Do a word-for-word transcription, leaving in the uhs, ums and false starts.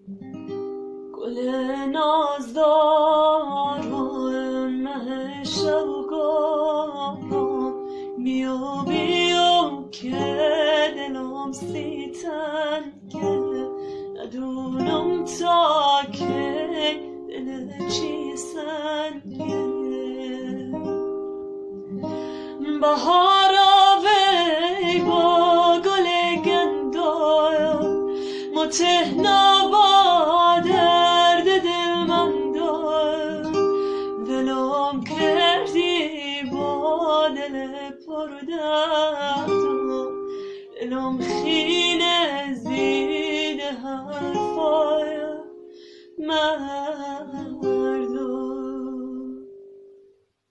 گل نازدار مه شوگارم بیا بیا که دلم سی تنگه ندونم تا که دل چی سنگه بهارا وی با گل گندایا متهنا با درد دل من دار ولم کردی با دل پر